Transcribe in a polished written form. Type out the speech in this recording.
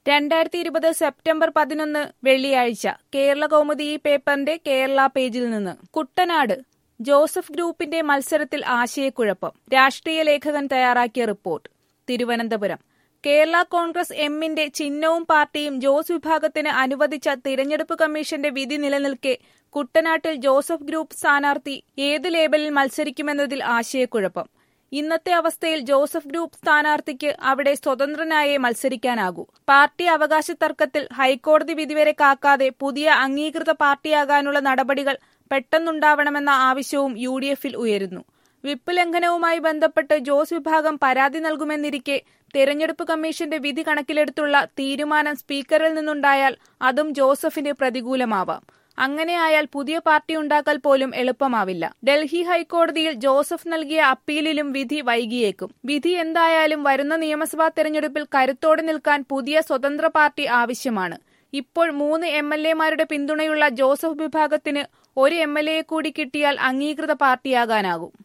2020 September 11 വെള്ളിയാഴ്ച കേരളകൗമുദി ഈ പേപ്പറിന്റെ കേരള പേജിൽ നിന്ന്. കുട്ടനാട് ജോസഫ് ഗ്രൂപ്പിന്റെ മത്സരത്തിൽ ആശയക്കുഴപ്പം. രാഷ്ട്രീയ ലേഖകൻ തയ്യാറാക്കിയ റിപ്പോർട്ട്. തിരുവനന്തപുരം. കേരള കോൺഗ്രസ് എമ്മിന്റെ ചിഹ്നവും പാർട്ടിയും ജോസ് വിഭാഗത്തിന് അനുവദിച്ച തിരഞ്ഞെടുപ്പ് കമ്മീഷന്റെ വിധി നിലനിൽക്കെ കുട്ടനാട്ടിൽ ജോസഫ് ഗ്രൂപ്പ് സ്ഥാനാർത്ഥി ഏത് ലേബലിൽ മത്സരിക്കുമെന്നതിൽ ആശയക്കുഴപ്പം. ഇന്നത്തെ അവസ്ഥയിൽ ജോസഫ് ഗ്രൂപ്പ് സ്ഥാനാർത്ഥിക്ക് അവിടെ സ്വതന്ത്രനായേ മത്സരിക്കാനാകൂ. പാർട്ടി അവകാശ തർക്കത്തിൽ ഹൈക്കോടതി വിധിവരെ കാക്കാതെ പുതിയ അംഗീകൃത പാർട്ടിയാകാനുള്ള നടപടികൾ പെട്ടെന്നുണ്ടാവണമെന്ന ആവശ്യവും UDF-ൽ ഉയരുന്നു. വിപ്പ് ലംഘനവുമായി ബന്ധപ്പെട്ട് ജോസ് വിഭാഗം പരാതി നൽകുമെന്നിരിക്കെ തെരഞ്ഞെടുപ്പ് കമ്മീഷന്റെ വിധി കണക്കിലെടുത്തുള്ള തീരുമാനം സ്പീക്കറിൽ നിന്നുണ്ടായാൽ അതും ജോസഫിന് പ്രതികൂലമാവാം. അങ്ങനെയായാൽ പുതിയ പാർട്ടി ഉണ്ടാക്കൽ പോലും എളുപ്പമാവില്ല. ഡൽഹി ഹൈക്കോടതിയിൽ ജോസഫ് നൽകിയ അപ്പീലിലും വിധി വൈകിയേക്കും. വിധി എന്തായാലും വരുന്ന നിയമസഭാ തെരഞ്ഞെടുപ്പിൽ കരുത്തോടെ നിൽക്കാൻ പുതിയ സ്വതന്ത്ര പാർട്ടി ആവശ്യമാണ്. ഇപ്പോൾ 3 MLA-മാരുടെ പിന്തുണയുള്ള ജോസഫ് വിഭാഗത്തിന് ഒരു MLA കൂടി കിട്ടിയാൽ അംഗീകൃത പാർട്ടിയാകാനാകും.